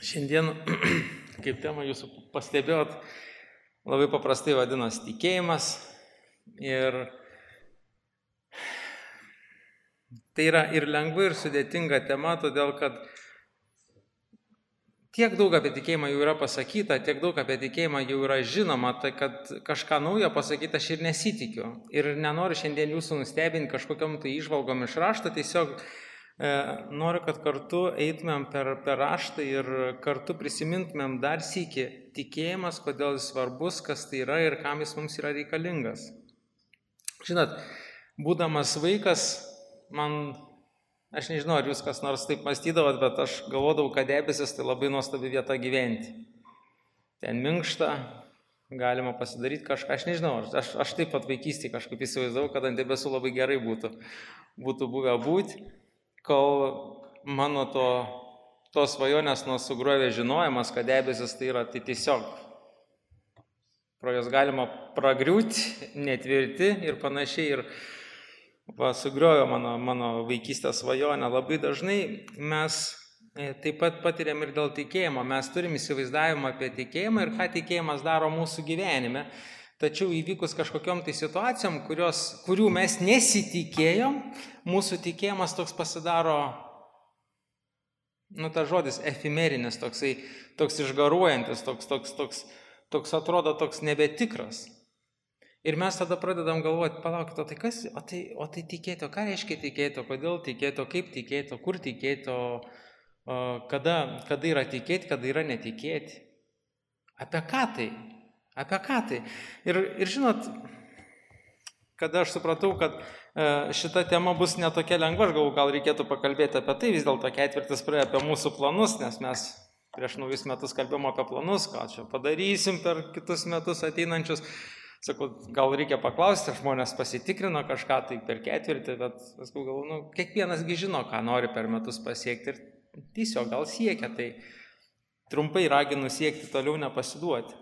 Šiandien, kaip tema jūsų pastebėjot, labai paprastai vadinasi tikėjimas ir tai yra ir lengva, ir sudėtinga tema, todėl kad tiek daug apie tikėjimą jau yra pasakyta, tiek daug apie tikėjimą jau yra žinoma, tai kad kažką naujo pasakyti aš ir nesitikiu. Ir nenoriu šiandien jūsų nustebinti kažkokiam tai įžvalgom iš rašto, tiesiog noriu, kad kartu eitumėm per raštą ir kartu prisimintumėm dar sykį tikėjimas, kodėl jis svarbus, kas tai yra ir kam jis mums yra reikalingas. Žinot, būdamas vaikas, aš nežinau, ar jūs kas nors taip mąstydavot, bet aš galvodavau, kad debesis tai labai nuostabi vieta gyventi. Ten minkšta, galima pasidaryti kažką, aš nežinau, aš taip pat vaikystėje kažkaip įsivaizdavau, kad ant debesų labai gerai būtų buvę būti, kol mano tos svajonės sugriovė žinojimas, kad debesis tai yra tai tiesiog pro jos galima pragriūti, netvirti ir panašiai. Ir sugriovė mano vaikystės svajonę. Labai dažnai mes taip pat patiriam ir dėl tikėjimo. Mes turim įsivaizdavimą apie tikėjimą ir ką tikėjimas daro mūsų gyvenime. Tačiau įvykus kažkokiom tai situacijom, kurių mes nesitikėjom, mūsų tikėjimas toks pasidaro, tas žodis efimerinis, toks išgaruojantis, toks atrodo toks nebetikras. Ir mes tada pradedam galvoti, palaukit, o tai tikėti, ką reiškia tikėti, kodėl tikėti, kaip tikėti, kur tikėti, kada yra tikėti, kada yra netikėti. Apie ką tai? Ir žinot, kada aš supratau, kad šita tema bus netokia lengva, aš galvoju, gal reikėtų pakalbėti apie tai, vis dėlto ketvirtis praėjo apie mūsų planus, nes mes prieš naujus metus kalbėjom apie planus, ką čia padarysim per kitus metus ateinančius. Sakau, gal reikia paklausti, ar žmonės pasitikrino kažką tai per ketvirtį, bet paskui galvoju, kiekvienasgi žino, ką nori per metus pasiekti ir tiesiog gal siekia, tai trumpai raginu siekti, toliau nepasiduoti.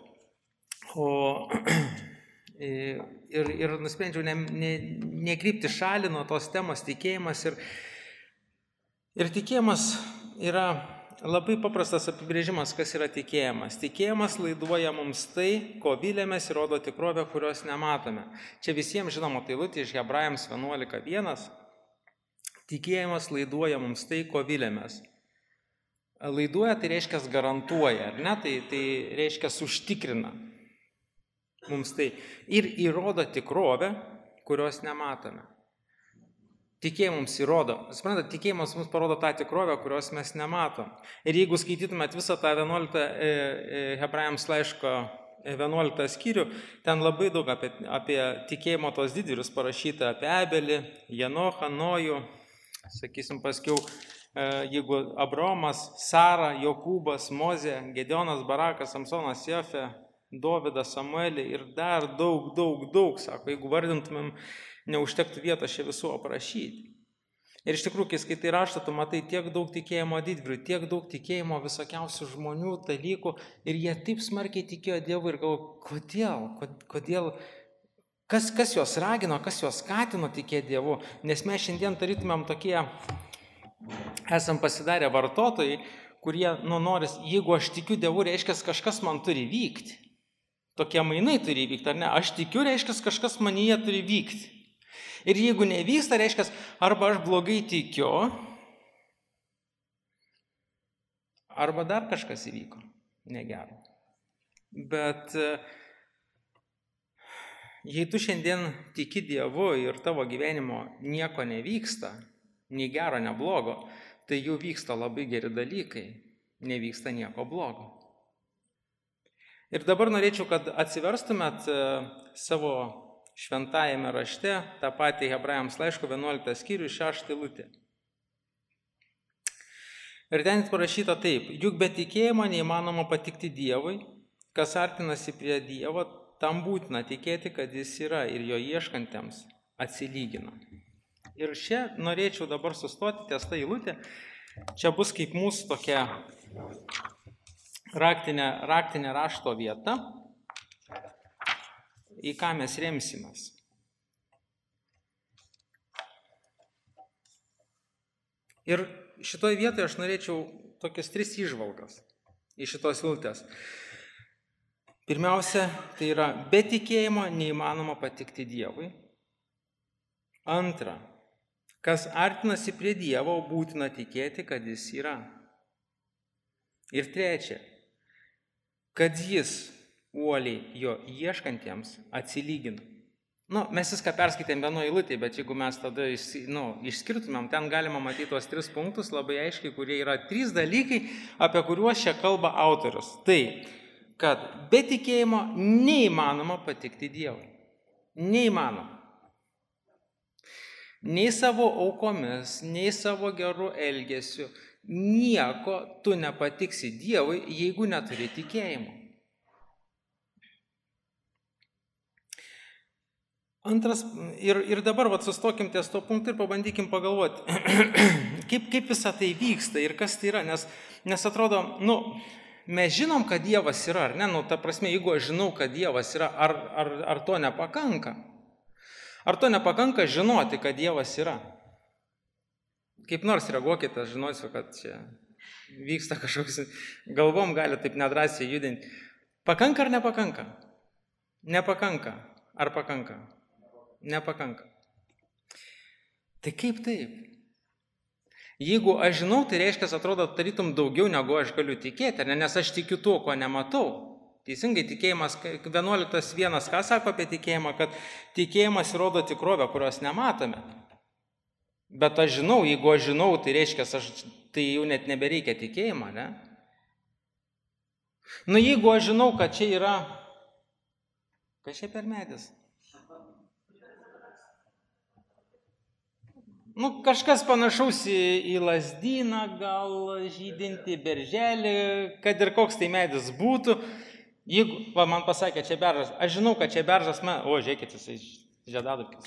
Ir nusprendžiau nekrypti šalį nuo tos temos tikėjimas ir tikėjimas yra labai paprastas apibrėžimas, kas yra tikėjimas. Tikėjimas laiduoja mums tai, ko vylėmės ir rodo tikrovę, kurios nematome. Čia visiems žinoma tai eilutė iš Hebrajams 11:1. Tikėjimas laiduoja mums tai, ko vylėmės. Laiduoja tai reiškia garantuoja, ar ne? Tai reiškia užtikrina mums tai. Ir įrodo tikrovę, kurios nematome. Tikėjimas mums įrodo. Suprantate, tikėjimas mums parodo tą tikrovę, kurios mes nematom. Ir jeigu skaitytumėt visą tą 11 Hebrajams laiško 11 skyrių, ten labai daug apie tikėjimo tos didvyrius parašyta, apie Abelį, Jenochą, Nojų, sakysim paskiau, jeigu Abraomas, Sara, Jokūbas, Mozė, Gedeonas, Barakas, Samsonas, Jefė, Dovydas, Samuelį ir dar daug, sako, jeigu vardintumėm, neužtektų vietos čia visų aprašyti. Ir iš tikrųjų, kai skaitai raštą, tu matai tiek daug tikėjimo didvyrių, tiek daug tikėjimo visokiausių žmonių, dalykų, ir jie taip smarkiai tikėjo Dievu ir galvoju, kodėl, kas juos ragino, kas juos skatino tikėti Dievu, nes mes šiandien tarytumėm tokie, esam pasidarę vartotojai, kurie, noris, jeigu aš tikiu Dievu, reiškia, kažkas man turi vykti. Tokie mainai turi vykti, ar ne? Aš tikiu, reiškia, kažkas manyje turi vykti. Ir jeigu nevyksta, reiškia, arba aš blogai tikiu, arba dar kažkas įvyko negero. Bet jei tu šiandien tiki Dievu ir tavo gyvenimo nieko nevyksta, nei gero, nei blogo, tai jau vyksta labai geri dalykai, nevyksta nieko blogo. Ir dabar norėčiau, kad atsiverstumėt savo šventajame rašte, tą patį Hebrajams laiško 11 skyrių 6 eilutę. Ir ten parašyta taip, juk be tikėjimo neįmanoma patikti Dievui, kas artinasi prie Dievo, tam būtina tikėti, kad jis yra ir jo ieškantiems atsilygina. Ir čia norėčiau dabar sustoti ties tą eilutę, čia bus kaip mūsų tokia raktinė rašto vieta, į ką mes remsimės. Ir šitoje vietoje aš norėčiau tokias 3 įžvalgas iš šitos vilties. Pirmiausia, tai yra be tikėjimo neįmanoma patikti Dievui. Antra, kas artinasi prie Dievo, būtina tikėti, kad jis yra. Ir trečia, kad jis uoliai jo ieškantiems atsilygina. Mes viską perskaitėm vienoje eilutėje, bet jeigu mes tada išskirtumėm, ten galima matyti tuos 3 punktus labai aiškiai, kurie yra 3 dalykai, apie kuriuos čia kalba autorius. Tai, kad be tikėjimo neįmanoma patikti Dievui. Neįmanoma. Nei savo aukomis, nei savo gerų elgesių, nieko tu nepatiksi Dievui, jeigu neturi tikėjimo. Antras, ir dabar sustokim ties to punktu ir pabandykim pagalvoti, kaip visą tai vyksta ir kas tai yra, nes atrodo, mes žinom, kad Dievas yra, ar ne, ta prasme, jeigu aš žinau, kad Dievas yra, ar to nepakanka? Ar to nepakanka žinoti, kad Dievas yra? Kaip nors reaguokite, aš žinosiu, kad čia vyksta kažkoks, galvom gali taip nedrąsiai judinti. Pakanka ar nepakanka? Nepakanka. Ar pakanka? Nepakanka. Tai kaip taip? Jeigu aš žinau, tai reiškia, atrodo, tarytum daugiau negu aš galiu tikėti, nes aš tikiu tuo, ko nematau. Teisingai tikėjimas, 11.1, ką sako apie tikėjimą, kad tikėjimas rodo tikrovę, kurios nematome. Bet aš žinau, jeigu aš žinau, tai reiškia, tai jau net nebereikia tikėjimą, ne? Jeigu aš žinau, kad čia yra, kas čia per medis? Kažkas panašaus į lazdyną, gal žydinti berželį, kad ir koks tai medis būtų. Jeigu, man pasakė, čia beržas, aš žinau, kad čia beržas, žiūrėkit, jisai žiedadulkės.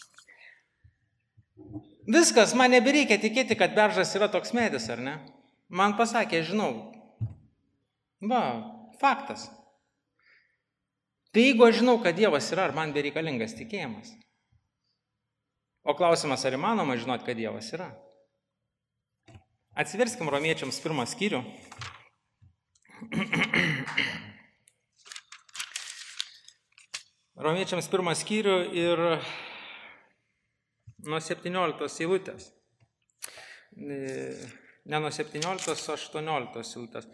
Viskas, man nebereikia tikėti, kad beržas yra toks medis, ar ne? Man pasakė, žinau. Faktas. Tai jeigu aš žinau, kad Dievas yra, ar man bereikalingas tikėjimas? O klausimas, ar įmanoma žinoti, kad Dievas yra? Atsiverskim Romiečiams 1 skyrių. Romiečiams 1 skyrių ir nuo 17 eilutės. Ne nuo 17, o 18 eilutės.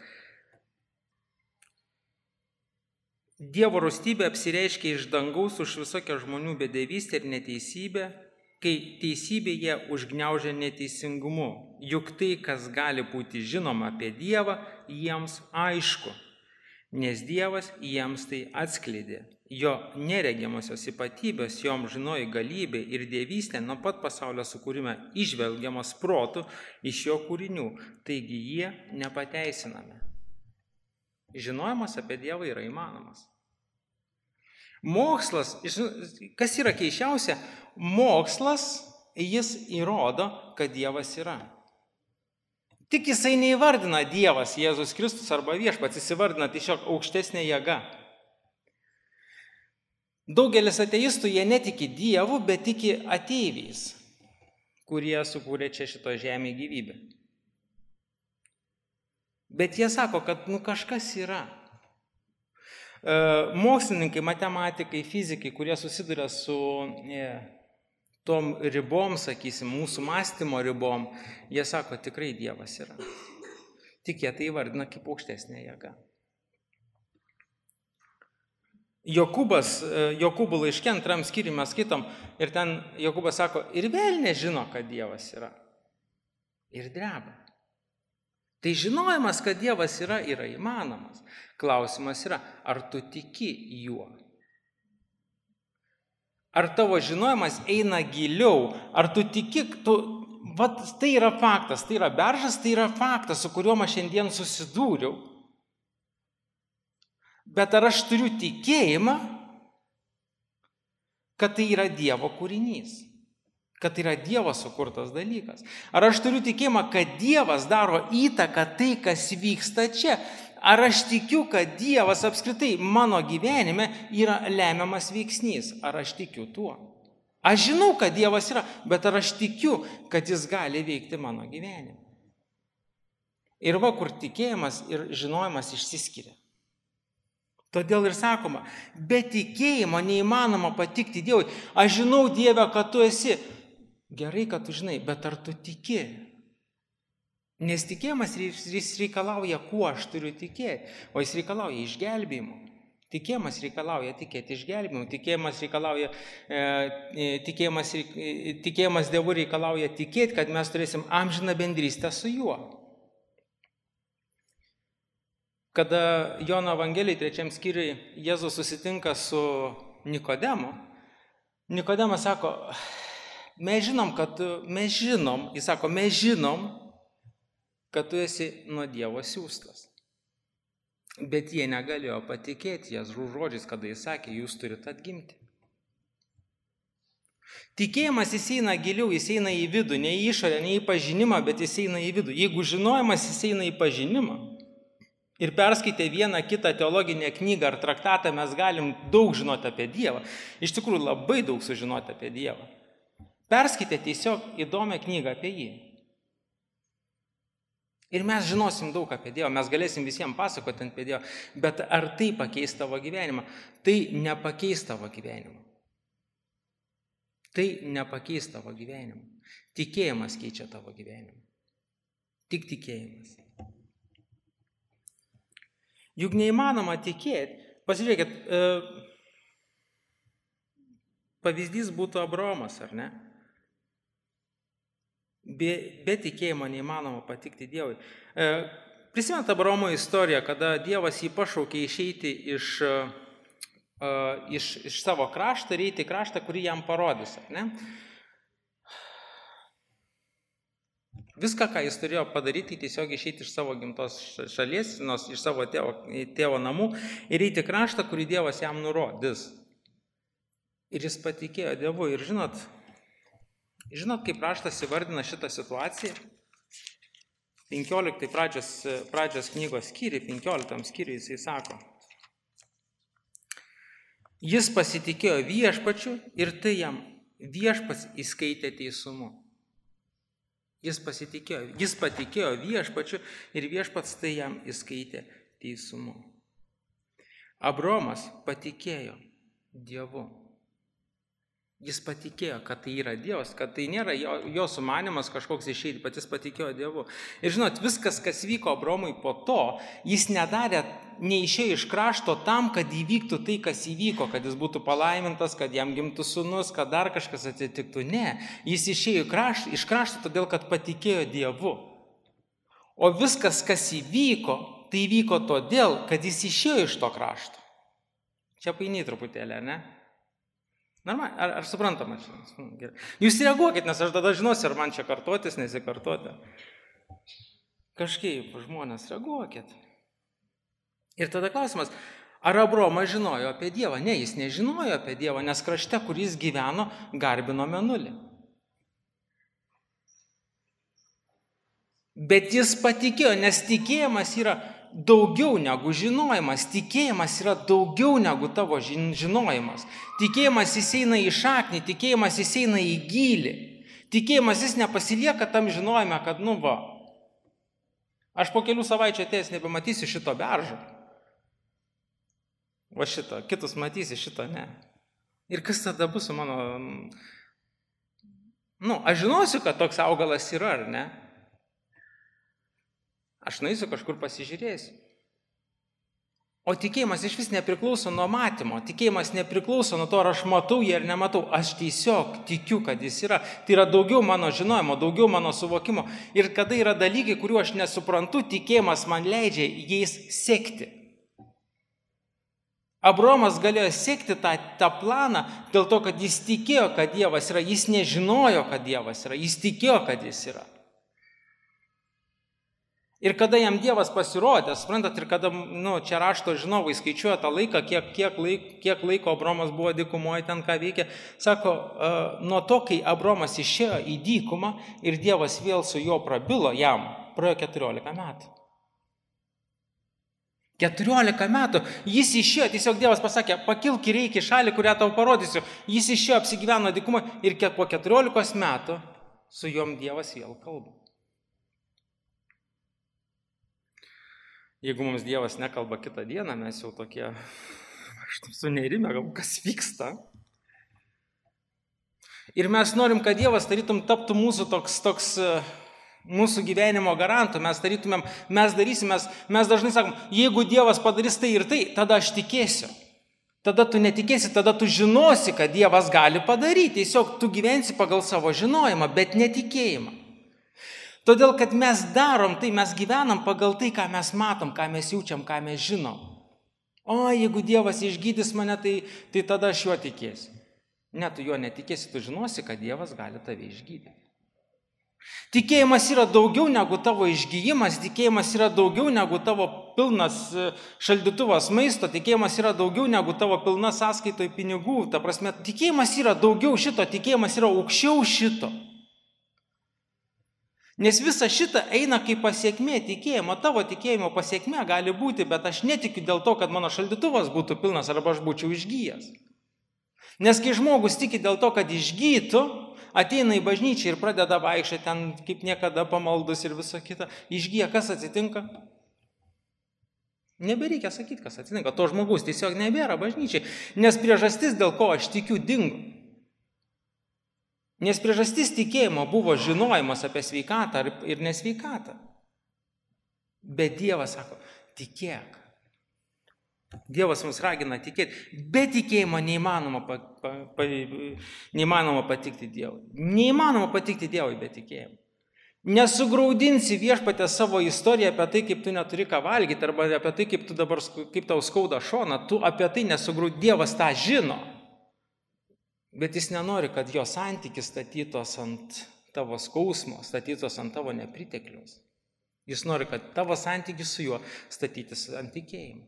Dievo rūstybė apsireiškia iš dangaus už visokią žmonių bedevystę ir neteisybę, kai teisybė jie užgniaužia neteisingumu. Juk tai, kas gali būti žinoma apie Dievą, jiems aišku, nes Dievas jiems tai atskleidė. Jo neregiamosios ypatybės, jom žinoji galybė ir dievystė nuo pat pasaulio sukūrime įžvelgiamas protu iš jo kūrinių, taigi jie nepateisinami. Žinojimas apie Dievą yra įmanomas. Mokslas, kas yra keiščiausia, mokslas, jis įrodo, kad Dievas yra. Tik jisai neįvardina Dievas, Jėzus Kristus arba viešpats, jis įvardina tiesiog aukštesnė jėga. Daugelis ateistų, jie netiki Dievu, bet tiki ateiviais, kurie sukūrė čia šito žemėje gyvybę. Bet jie sako, kad kažkas yra. Mokslininkai, matematikai, fizikai, kurie susiduria su tom ribom, sakysim, mūsų mąstymo ribom, jie sako, tikrai Dievas yra. Tik jie tai įvardina kaip aukštesnė jėga. Jokūbo laiške 2 skyriuje mes skaitom ir ten Jokūbas sako, ir velnė žino, kad Dievas yra. Ir dreba. Tai žinojimas, kad Dievas yra įmanomas. Klausimas yra, ar tu tiki juo? Ar tavo žinojimas eina giliau? Ar tu tiki, tai yra faktas, tai yra beržas, tai yra faktas, su kuriuo aš šiandien susidūriau. Bet ar aš turiu tikėjimą, kad tai yra Dievo kūrinys? Kad tai yra Dievo sukurtas dalykas. Ar aš turiu tikėjimą, kad Dievas daro įtaką tai, kas vyksta čia? Ar aš tikiu, kad Dievas apskritai mano gyvenime yra lemiamas veiksnys? Ar aš tikiu tuo? Aš žinau, kad Dievas yra, bet ar aš tikiu, kad jis gali veikti mano gyvenime? Ir va, kur tikėjimas ir žinojimas išsiskiria. Todėl ir sakoma, be tikėjimo neįmanoma patikti Dievui. Aš žinau, Dieve, kad tu esi. Gerai, kad tu žinai, bet ar tu tiki? Nes tikėjimas jis reikalauja, kuo aš turiu tikėti, o jis reikalauja išgelbėjimo. Tikėjimas reikalauja tikėti išgelbėjimu, tikėjimas Dievu reikalauja tikėti, kad mes turėsim amžiną bendrystę su juo. Kada Jono Evangelijai 3 skyriui Jėzus susitinka su Nikodemu, Nikodemas sako, mes žinom, kad tu esi nuo Dievo siųstas. Bet jie negalėjo patikėti Jėzaus žodžiais, kada jis sakė, jūs turite atgimti. Tikėjimas jis eina giliau, jis eina į vidų, ne į išorę, ne į pažinimą, bet jis eina į vidų. Jeigu žinojimas jis eina į pažinimą ir perskaitę vieną kitą teologinę knygą ar traktatą, mes galim daug žinoti apie Dievą. Iš tikrųjų labai daug sužinoti apie Dievą. Perskaitę tiesiog įdomią knygą apie jį. Ir mes žinosim daug apie Dievą, mes galėsim visiems pasakoti apie Dievą, bet ar tai pakeis tavo gyvenimą? Tai nepakeis tavo gyvenimą. Tai nepakeis tavo gyvenimą. Tikėjimas keičia tavo gyvenimą. Tik tikėjimas. Juk neįmanoma tikėti. Pasižiūrėkit, pavyzdys būtų Abraomas, ar ne? Be tikėjimo neįmanoma patikti Dievui. Prisimint Abraomo istoriją, kada Dievas jį pašaukė išeiti iš savo krašto ir eiti į kraštą, kurį jam parodys, ar ne? Viską, ką jis turėjo padaryti, tiesiog išeiti iš savo gimtos šalies, iš savo tėvo namų ir eiti į kraštą, kurį Dievas jam nurodys. Ir jis patikėjo Dievu. Ir žinot, kaip raštas įvardina šitą situaciją? 15 pradžios knygos skyriui, 15 skyriui jisai sako. Jis pasitikėjo viešpačiu ir tai jam viešpats įskaitė teisumu. Jis patikėjo viešpačiu ir viešpats tai jam įskaitė teisumu. Abraomas patikėjo Dievu. Jis patikėjo, kad tai yra Dievas, kad tai nėra jo sumanymas kažkoks išeiti, bet jis patikėjo Dievu. Ir žinot, viskas, kas vyko Abraomui po to, jis neišėjo iš krašto tam, kad įvyktų tai, kas įvyko, kad jis būtų palaimintas, kad jam gimtų sūnus, kad dar kažkas atsitiktų. Ne, jis išėjo iš krašto todėl, kad patikėjo Dievu. O viskas, kas įvyko, tai įvyko todėl, kad jis išėjo iš to krašto. Čia painiai truputėlį, ne? Normal, ar suprantama čia? Jūs reaguokit, nes aš tada žinosiu, ar man čia kartotis, nesikartoti. Kažkaip žmonės reaguokit. Ir tada klausimas, ar Abraomas žinojo apie Dievą? Ne, jis nežinojo apie Dievą, nes krašte, kur jis gyveno, garbino Mėnulį. Bet jis patikėjo, nes tikėjimas yra daugiau negu žinojimas. Tikėjimas yra daugiau negu tavo žinojimas. Tikėjimas jis eina į šaknį, tikėjimas jis eina į gylį. Tikėjimas jis nepasilieka tam žinojime, kad aš po kelių savaičių atėjęs nebematysiu šito beržo. Va šito, kitus matysi, šito ne. Ir kas tada bus su mano... aš žinosiu, kad toks augalas yra, ar ne? Aš nueisiu kažkur pasižiūrėsiu. O tikėjimas iš vis nepriklauso nuo matymo. Tikėjimas nepriklauso nuo to, ar aš matau jį ar nematau. Aš tiesiog tikiu, kad jis yra. Tai yra daugiau mano žinojimo, daugiau mano suvokimo. Ir kada yra dalykai, kuriuo aš nesuprantu, tikėjimas man leidžia jais sekti. Abraomas galėjo sekti tą planą dėl to, kad jis tikėjo, kad Dievas yra. Jis nežinojo, kad Dievas yra. Jis tikėjo, kad jis yra. Ir kada jam Dievas pasirodė, suprantat, ir kada, čia rašto žinovai skaičiuoja tą laiką, kiek laiko Abraomas buvo dykumoje, ten ką veikė, sako, nuo to, kai Abraomas išėjo į dykumą ir Dievas vėl su juo prabilo, jam praėjo 14 metų. 14 metų jis išėjo, tiesiog Dievas pasakė, pakilk ir eik į šalį, kurią tau parodysiu. Jis išėjo, apsigyveno dykumą ir po 14 metų su juom Dievas vėl kalba. Jeigu mums Dievas nekalba kitą dieną, mes jau tokie, aš sunerimę, gal kas vyksta. Ir mes norim, kad Dievas tarytum taptų mūsų toks mūsų gyvenimo garantų, mes dažnai sakom, jeigu Dievas padarys tai ir tai, tada aš tikėsiu. Tada tu netikėsi, tada tu žinosi, kad Dievas gali padaryti. Tiesiog tu gyvensi pagal savo žinojimą, bet netikėjimą. Todėl, kad mes darom tai, mes gyvenam pagal tai, ką mes matom, ką mes jaučiam, ką mes žinom. O jeigu Dievas išgydys mane, tai tada aš juo tikėsiu. Ne, tu juo netikėsi, tu žinosi, kad Dievas gali tave išgydyti. Tikėjimas yra daugiau negu tavo išgyjimas, tikėjimas yra daugiau negu tavo pilnas šaldytuvas maisto, tikėjimas yra daugiau negu tavo pilna sąskaitoj pinigų. Ta prasme, tikėjimas yra daugiau šito, tikėjimas yra aukščiau šito. Nes visa šita eina kaip pasiekmė tikėjimo, tavo tikėjimo pasiekmė gali būti, bet aš netikiu dėl to, kad mano šaldytuvas būtų pilnas arba aš būčiau išgyjęs. Nes kai žmogus tiki dėl to, kad išgytų, ateina į bažnyčią ir pradeda vaikščioti ten kaip niekada pamaldus ir viso kita, išgyja, kas atsitinka? Nebereikia sakyti, kas atsitinka. To žmogus tiesiog nebėra bažnyčiai, nes priežastis, dėl ko aš tikiu, dingo. Nes priežastis tikėjimo buvo žinojimas apie sveikatą ir nesveikatą. Bet Dievas sako, tikėk. Dievas mus ragina tikėti. Be tikėjimo neįmanoma patikti Dievui. Neįmanoma patikti Dievui be tikėjimo. Nesugraudinsi Viešpatę savo istoriją apie tai, kaip tu neturi ką valgyti, arba apie tai, kaip tau skauda šoną. Tu apie tai nesugraudini. Dievas tą žino. Bet jis nenori, kad jo santykis statytos ant tavo skausmo, statytos ant tavo nepritekliaus. Jis nori, kad tavo santykis su juo statytis ant tikėjimo.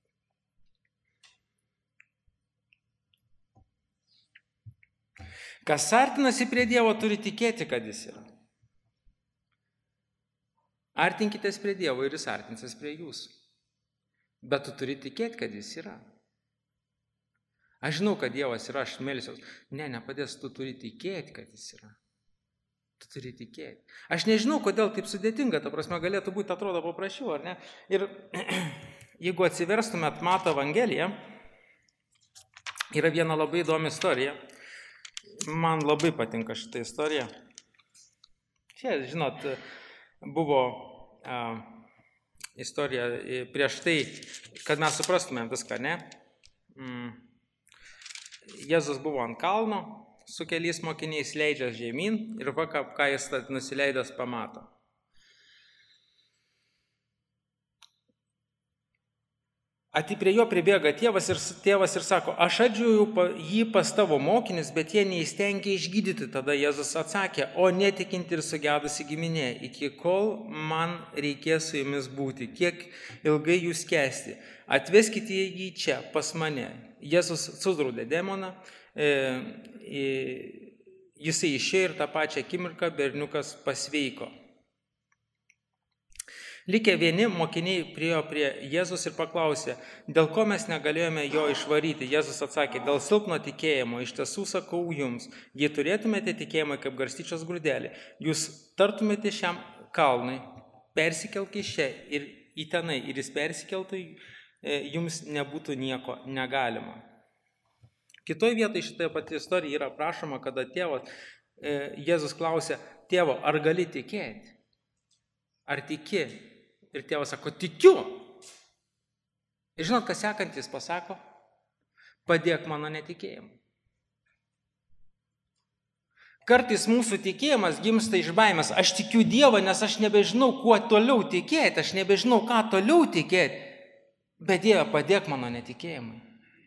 Kas artinasi prie Dievo, turi tikėti, kad jis yra. Artinkitės prie Dievo ir jis artinsis prie jūsų. Bet tu turi tikėti, kad jis yra. Aš žinau, kad Dievas yra, aš melsiuos. Ne, nepadės, tu turi tikėti, kad jis yra. Tu turi tikėti. Aš nežinau, kodėl taip sudėtinga, ta prasme, galėtų būti, atrodo, paprasčiau, ar ne? Ir jeigu atsiverstumėt Mato Evangeliją, yra viena labai įdomi istorija. Man labai patinka šitą istoriją. Čia, žinot, buvo istorija prieš tai, kad mes suprastumėm viską, ne? Jėzus buvo ant kalno, su keliais mokiniais leidžias žemyn ir ką jis nusileidęs pamato. Prie jo pribėga tėvas ir sako, aš atžiūriu jį pas tavo mokinis, bet jie neįstengė išgydyti. Tada Jėzus atsakė, o netikinti ir sugedusi giminė, iki kol man reikės su jumis būti, kiek ilgai jūs kęsti. Atveskite jį čia, pas mane. Jėzus sudraudė demoną, jisai išėjo ir tą pačią akimirką berniukas pasveiko. Likę vieni mokiniai priėjo prie Jėzus ir paklausė, dėl ko mes negalėjome jo išvaryti. Jėzus atsakė, dėl silpno tikėjimo, iš tiesų sakau jums, jei turėtumėte tikėjimą kaip garstyčios grūdelį, jūs tartumėte šiam kalnui, persikelk iš čia ir į tenai, ir jis persikeltų, jums nebūtų nieko negalima. Kitoje vietoje šitoje pati istorija yra aprašoma, kada Jėzus klausė, tėvo, ar gali tikėti? Ar tiki? Ir tėvas sako, tikiu. Ir žinot, kas sekantis pasako? Padėk mano netikėjimu. Kartais mūsų tikėjimas gimsta iš baimės. Aš tikiu Dievą, nes aš nebežinau, kuo toliau tikėti, aš nebežinau, ką toliau tikėti. Bet Dieve, padėk mano netikėjimui.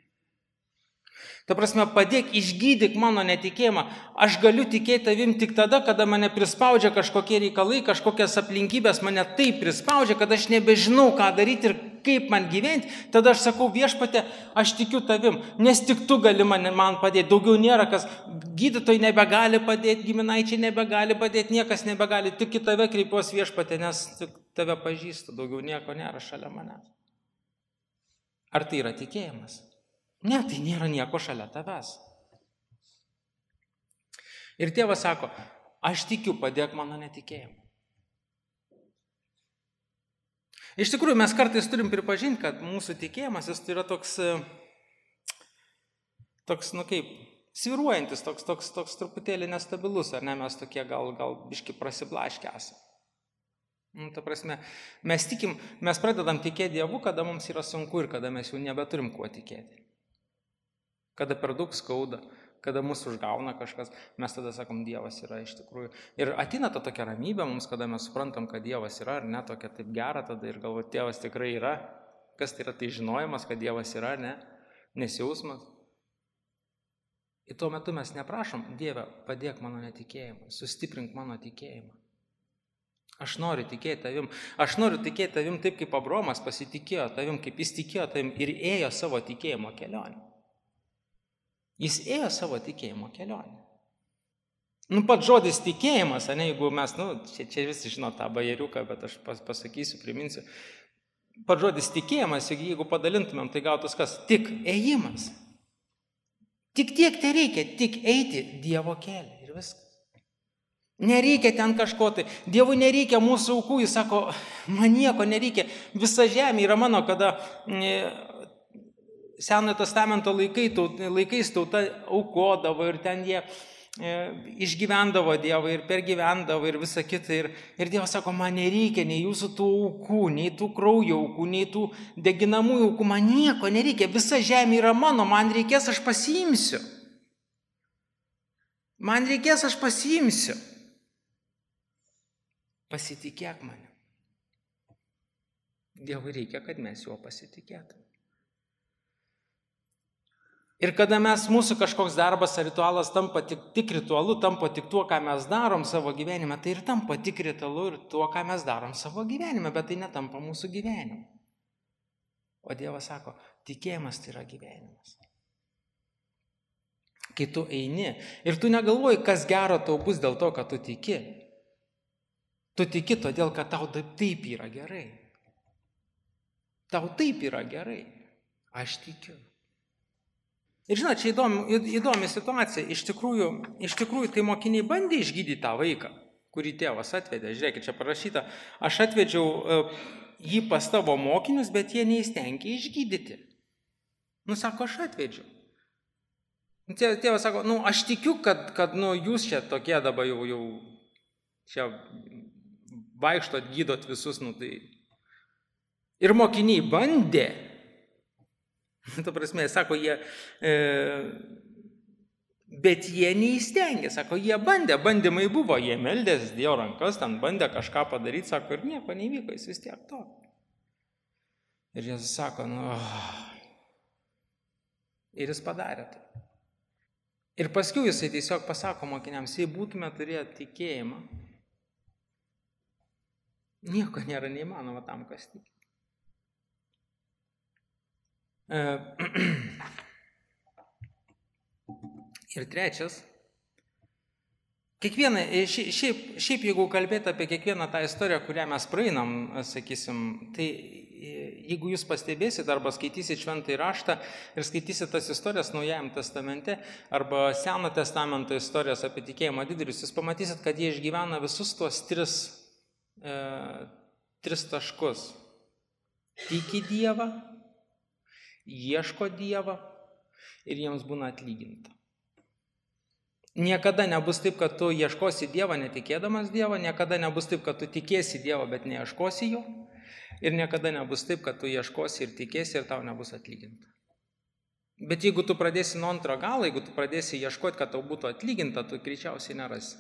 Ta prasme, padėk, išgydyk mano netikėjimą. Aš galiu tikėti tavim tik tada, kada mane prispaudžia kažkokie reikalai, kažkokias aplinkybės mane taip prispaudžia, kad aš nebežinau, ką daryti ir kaip man gyventi. Tada aš sakau, Viešpatie, aš tikiu tavim, nes tik tu gali man padėti. Daugiau nėra kas, gydytojai nebegali padėti, giminaičiai nebegali padėti, niekas nebegali. Tik į tave kreipiuosi, Viešpatie, nes tik tave pažįstu, daugiau nieko nėra šalia manęs. Ar tai yra tikėjimas? Ne, tai nėra nieko šalia tavęs. Ir tėvas sako, aš tikiu, padėk mano netikėjimu. Iš tikrųjų, mes kartais turim pripažinti, kad mūsų tikėjimas jis yra toks, sviruojantis, toks truputėlį nestabilus, ar ne, mes tokie gal biški prasiblaškę esame. Ta prasme, mes pradedam tikėti Dievu, kada mums yra sunku ir kada mes jau nebeturim kuo tikėti. Kada per daug skauda, kada mūsų užgauna kažkas, mes tada sakom, Dievas yra iš tikrųjų. Ir ateina ta tokia ramybė mums, kada mes suprantam, kad Dievas yra, ar ne, tokia taip gera tada ir galvoti, Dievas tikrai yra. Kas tai yra, tai žinojimas, kad Dievas yra, ar ne, nesjausmas. Ir tuo metu mes neprašom, Dieve, padėk mano netikėjimą, sustiprink mano tikėjimą. Aš noriu tikėti tavim. Aš noriu tikėti tavim taip, kaip Abraomas pasitikėjo tavim, kaip jis tikėjo tavim ir ėjo savo tikėjimo kelionę. Jis ėjo savo tikėjimo kelionę. Pats žodis tikėjimas, ne, jeigu mes, čia visi žino tą bajeriuką, bet aš pasakysiu, priminsiu. Pats žodis tikėjimas, jeigu padalintumėm, tai gautus kas? Tik ėjimas. Tik tiek tai reikia, tik eiti Dievo kelią ir viskas. Nereikia ten kažko tai. Dievui nereikia mūsų aukų, jis sako, man nieko nereikia. Visa žemė yra mano, kada Senojo testamento laikais tauta aukodavo ir ten jie išgyvendavo Dievą ir pergyvendavo ir visa kita. Ir Dievas sako, man nereikia nei jūsų tų aukų, nei tų kraujo aukų, nei tų deginamųjų aukų. Man nieko nereikia. Visa žemė yra mano. Man reikės, aš pasiimsiu. Man reikės, aš pasiimsiu. Pasitikėk mane. Dievui reikia, kad mes juo pasitikėtume. Ir kada mūsų kažkoks darbas ar ritualas tampa tik ritualu, tampa tik tuo, ką mes darom savo gyvenime, tai ir tampa tik ritualu ir tuo, ką mes darom savo gyvenime, bet tai netampa mūsų gyvenimu. O Dievas sako, tikėjimas tai yra gyvenimas. Kai tu eini ir tu negalvoji, kas gero tau bus dėl to, kad tu tiki. Tu tiki todėl, kad tau taip yra gerai. Tau taip yra gerai. Aš tikiu. Ir žinot, čia įdomi situacija. Iš tikrųjų, tai mokiniai bandė išgydyti tą vaiką, kurį tėvas atvedė. Žiūrėkit, čia parašyta, aš atvedžiau jį pas tavo mokinius, bet jie neįstengė išgydyti. Sako, aš atvedžiau. Tėvas sako, aš tikiu, kad jūs čia tokie dabar jau čia vaikštot, gydot visus, tai. Ir mokiniai bandė. Ta prasme, sako, bet jie neįstengė, sako, jie bandymai buvo, jie meldės, dėjo rankas, ten bandė kažką padaryti, sako, ir nieko nevyko, jis vis tiek to. Ir Jėzus sako, ir jis padarė tai. Ir paskui jisai tiesiog pasako mokiniams, jei būtume turėję tikėjimą, nieko nėra neįmanoma tam, kas tiki. Ir trečias, šiaip jeigu kalbėti apie kiekvieną tą istoriją, kurią mes praeinam, sakysim, tai jeigu jūs pastebėsit arba skaitysit Šventąjį raštą ir skaitysit tas istorijas Naujajam testamente arba Seno testamento istorijas apie tikėjimo didelius, jūs pamatysit, kad jie išgyvena visus tuos tris taškus. Tiki Dievą, ieško Dievą ir jiems būna atlyginta. Niekada nebus taip, kad tu ieškosi Dievą netikėdamas Dievą, niekada nebus taip, kad tu tikėsi Dievą, bet neieškosi jo, ir niekada nebus taip, kad tu ieškosi ir tikėsi ir tau nebus atlyginta. Bet jeigu tu pradėsi nuo antro galo, jeigu tu pradėsi ieškoti, kad tau būtų atlyginta, tu greičiausiai nerasi.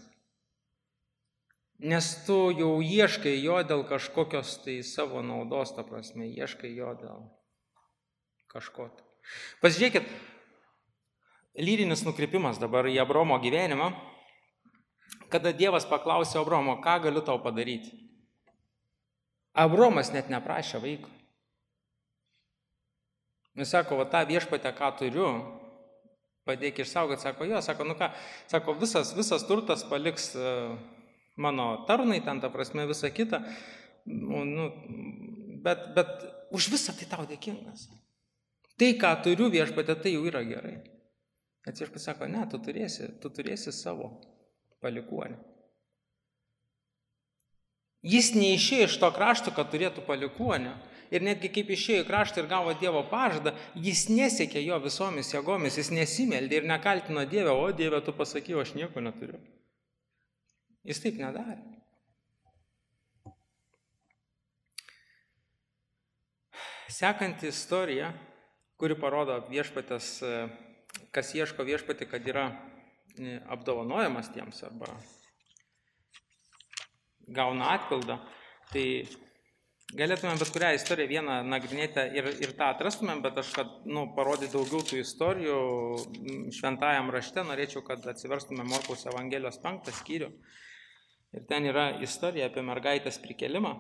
Nes tu jau ieškai jo dėl kažkokios tai savo naudos, ta prasme, ieškai jo dėl kažko. Pasižiūrėkit, lyrinis nukrypimas dabar į Abraomo gyvenimą, kada Dievas paklausė Abraomo, ką galiu tau padaryti. Abraomas net neprašė vaiko. Jis sako, tą viešpatę, ką turiu, padėk išsaugoti, sako, visas turtas paliks mano tarnai, ten ta prasme visą kitą, bet už visą tai tau dėkingas. Tai, ką turiu viešpatė, tai jau yra gerai. Bet viešpatė sako, ne, tu turėsi savo palikuonį. Jis neišėjo iš to krašto, kad turėtų palikuonio. Ir netgi kaip išėjo į kraštą ir gavo Dievo pažadą, jis nesiekė jo visomis jėgomis, jis nesimeldė ir nekaltino Dievę, o Dieve, tu pasakai, aš nieko neturiu. Jis taip nedarė. Sekanti istorija, kuri parodo viešpatės, kas ieško viešpatį, kad yra apdovanojamas tiems arba gauna atpildą, tai galėtumėm bet kurią istoriją vieną nagrinėti ir tą atrastumėm, bet aš, kad parodyti daugiau tų istorijų šventajam rašte, norėčiau, kad atsiverstumėm Morkaus Evangelijos 5 skyrių. Ir ten yra istorija apie mergaitės prikėlimą.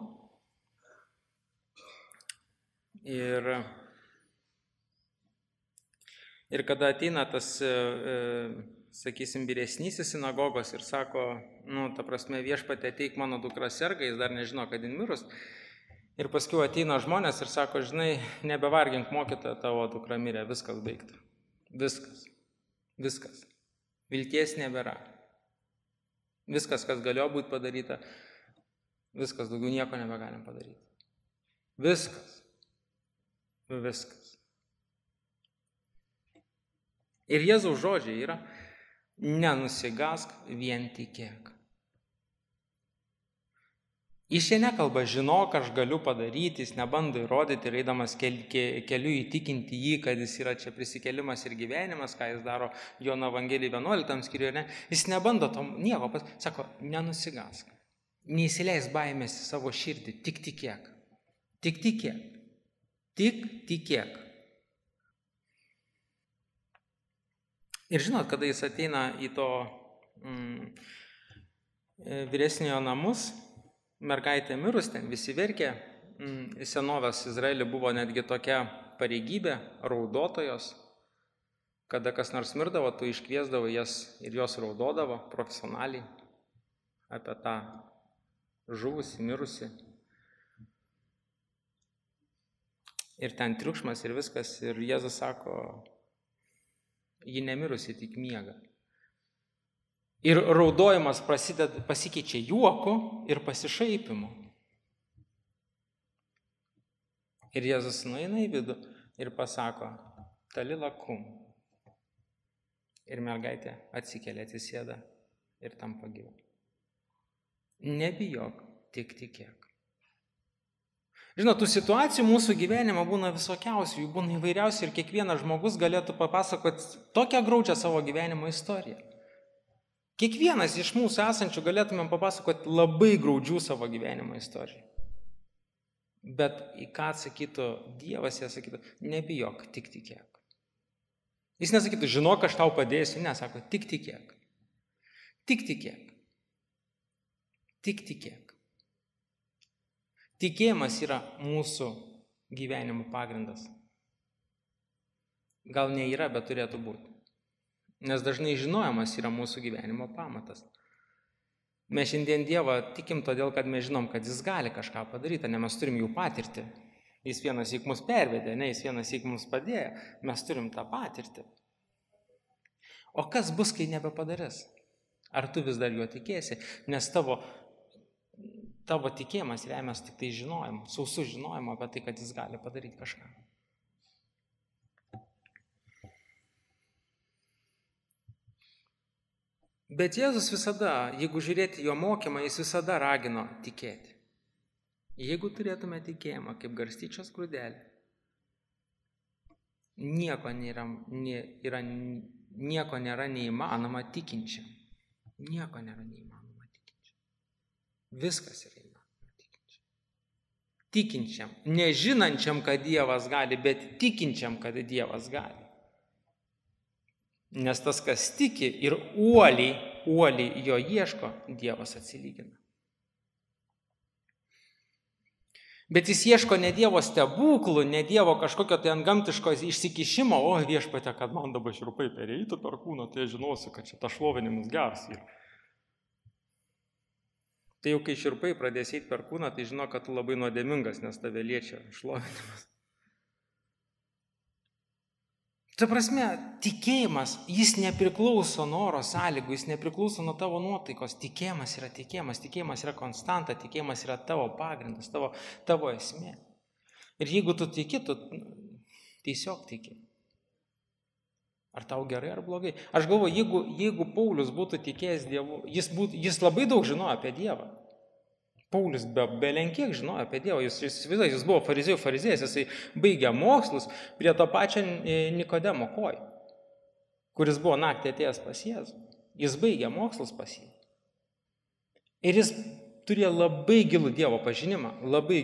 Ir kada ateina tas, sakysim, vyresnysis sinagogos ir sako, ta prasme, viešpatie, ateik, mano dukra serga, jis dar nežino, kad jin mirus. Ir paskui ateina žmonės ir sako, žinai, nebevargink mokytoją, tavo dukra mirė, viskas baigta. Viskas. Vilties nebėra. Viskas, kas galėjo būti padaryta, viskas, daugiau nieko nebegalim padaryti. Viskas. Ir Jėzaus žodžiai yra, nenusigąsk, vien tikėk. Jis čia nekalba, žinok, aš galiu padaryti, jis nebando įrodyti ir eidamas keliu įtikinti jį, kad jis yra čia prisikėlimas ir gyvenimas, ką jis daro Jono Evangelijai 11 skyriuje, ne? Jis nebando to nieko, sako, nenusigąsk, neįsileis baimės į savo širdį, tik tikėk. Tik tikėk. Tik tikėk. Ir žinot, kada jis ateina į to vyresniojo namus, mergaitė mirus, ten visi verkė, senovės Izraelį buvo netgi tokia pareigybė, raudotojos, kada kas nors mirdavo, tu iškviesdavo jas ir jos raudodavo profesionaliai apie tą žuvusį, mirusį. Ir ten triukšmas ir viskas, ir Jėzus sako, ji nemirusi, tik miega. Ir raudojimas pasikeičia juoku ir pasišaipimu. Ir Jėzus nueina į vidų ir pasako, talila kum. Ir mergaitė atsikelia, atsisėda ir tampa gyva. Nebijok, tik tikėk. Žinot, tų situacijų mūsų gyvenime būna visokiausių, jų būna įvairiausių ir kiekvienas žmogus galėtų papasakoti tokią graudžią savo gyvenimo istoriją. Kiekvienas iš mūsų esančių galėtumėm papasakoti labai graudžių savo gyvenimo istorijų. Bet į ką atsakytų Dievas, jie sakytų, nebijok, tik tikėk. Jis nesakytų, žinok, aš tau padėsiu, ne, sako, tik tikėk. Tik tikėk. Tik tikėk. Tikėjimas yra mūsų gyvenimo pagrindas. Gal ne yra, bet turėtų būti. Nes dažnai žinojimas yra mūsų gyvenimo pamatas. Mes šiandien Dievą tikim todėl, kad mes žinom, kad jis gali kažką padaryti, ne mes turim jų patirtį. Jis vienas syk mus pervedė, ne jis vienas syk mums padėjo. Mes turim tą patirtį. O kas bus, kai nebepadarys? Ar tu vis dar juo tikėsi? Nes tavo tikėjimas remiasi tik tai žinojimu, sausų žinojimu apie tai, kad jis gali padaryti kažką. Bet Jėzus visada, jeigu žiūrėti jo mokymą, jis visada ragino tikėti. Jeigu turėtume tikėjimą kaip garstyčios grūdelį, nieko nėra neįmanoma tikinčiam. Nieko nėra neįmanoma tikinčiam. Viskas yra įmanoma tikinčiam. Tikinčiam, nežinančiam, kad Dievas gali, bet tikinčiam, kad Dievas gali. Nes tas, kas tiki ir uoliai jo ieško, Dievas atsilygina. Bet jis ieško ne Dievo stebuklų, ne Dievo kažkokio tai antgamtiško išsikišimo, o viešpatie, kad man dabar šiurpai pereitų per kūną, tai žinosiu, kad čia ta šlovinimas geras yra. Tai jau kai šiurpai pradės eiti per kūną, tai žino, kad tu labai nuodėmingas, nes tave liečia šlovinimas. Ta prasme, tikėjimas, jis nepriklauso nuo oro sąlygų, jis nepriklauso nuo tavo nuotaikos. Tikėjimas yra konstanta, tikėjimas yra tavo pagrindas, tavo esmė. Ir jeigu tu tiki, tu tiesiog tiki. Ar tau gerai, ar blogai? Aš galvoju, jeigu Paulius būtų tikėjęs Dievu, jis labai daug žinojo apie Dievą. Paulius belenkiek žinojo apie Dievą, jis buvo fariziejus, jisai baigė mokslus prie to pačio Nikodemo koj, kuris buvo naktį atėjęs pas Jėzų. Jis baigė mokslus pas jį. Ir jis turėjo labai gilų Dievo pažinimą,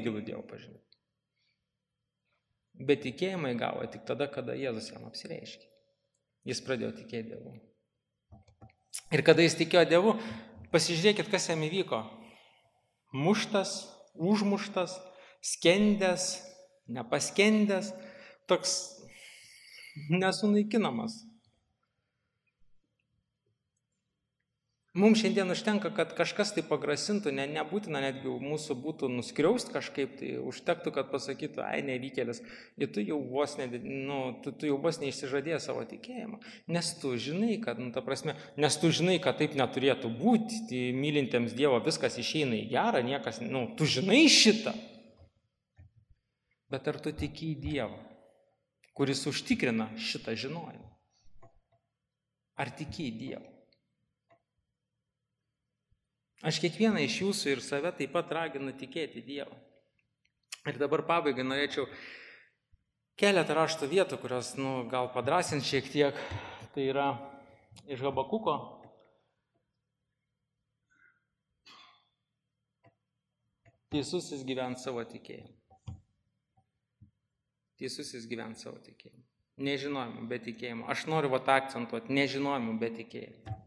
Bet tikėjimą įgavo tik tada, kada Jėzus jam apsireiškė. Jis pradėjo tikėti Dievu. Ir kada jis tikėjo Dievu, pasižiūrėkit, kas jam įvyko. Muštas, užmuštas, skendęs, nepaskendęs, toks nesunaikinamas. Mums šiandien užtenka, kad kažkas tai pagrasintų, nebūtina netgi mūsų būtų nuskriaust kažkaip, tai užtektų, kad pasakytų, ai nevykėlis, ir tu jau vos neišsižadėjai savo tikėjimą. Nes tu žinai, kad taip neturėtų būti, tai mylintiems Dievo viskas išeina į gerą, niekas, tu žinai šitą. Bet ar tu tiki į Dievą, kuris užtikrina šitą žinojimą? Ar tiki į Dievą? Aš kiekvieną iš jūsų ir save taip pat raginu tikėti Dievą. Ir dabar pabaigai norėčiau keletą rašto vietų, kurios gal padrąsins šiek tiek. Tai yra iš Habakuko. Teisusis gyvens savo tikėjimu. Nežinojimu, bet tikėjimu. Aš noriu akcentuoti, nežinojimu, bet tikėjimu.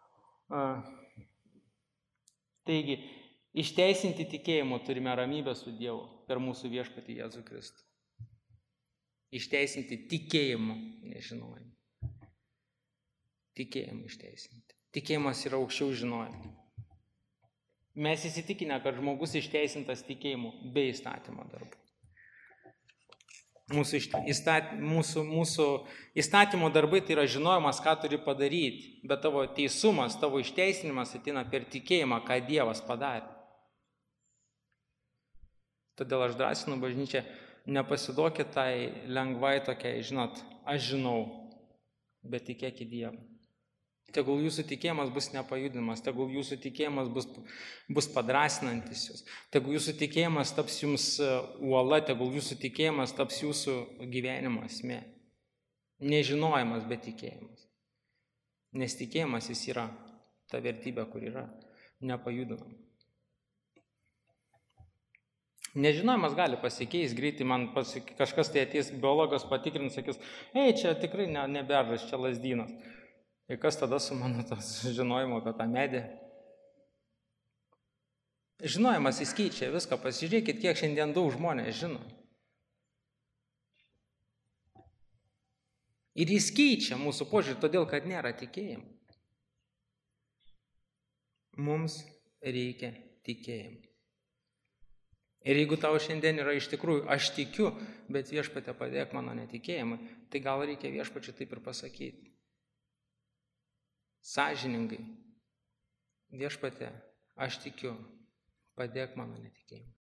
Taigi, išteisinti tikėjimu turime ramybę su Dievu per mūsų viešpatį Jėzų Kristų. Išteisinti tikėjimu, nežinojimu. Tikėjimu išteisinti. Tikėjimas yra aukščiau žinojimo. Mes įsitikinę, kad žmogus išteisintas tikėjimu be įstatymo darbų. Mūsų įstatymo darbai tai yra žinojimas, ką turi padaryti, bet tavo teisumas, tavo išteisinimas ateina per tikėjimą, ką Dievas padarė. Todėl aš drąsinu bažnyčią, nepasiduokit tai lengvai tokiai, aš žinau, bet tikėkit Dievu. Tegul jūsų tikėjimas bus nepajudinamas, tegul jūsų tikėjimas bus padrasinantis jūs, tegul jūsų tikėjimas taps jums uola, tegul jūsų tikėjimas taps jūsų gyvenimo esmė. Nežinojimas, bet tikėjimas. Nes tikėjimas jis yra ta vertybė, kur yra nepajudinama. Nežinojimas gali pasikeisti, greitai man kažkas tai ateis, biologas patikrins, sakys, čia tikrai neberžas, čia lazdynas. Ir kas tada su mano tas žinojimu apie tą medį? Žinojimas jis keičia viską, pasižiūrėkit, kiek šiandien daug žmonės žino. Ir jis keičia mūsų požiūrį, todėl kad nėra tikėjimo. Mums reikia tikėjimo. Ir jeigu tau šiandien yra iš tikrųjų, aš tikiu, bet viešpatie padėk mano netikėjimui, tai gal reikia viešpačiui taip ir pasakyti. Sąžiningai, viešpatie, aš tikiu, padėk mano netikėjimui.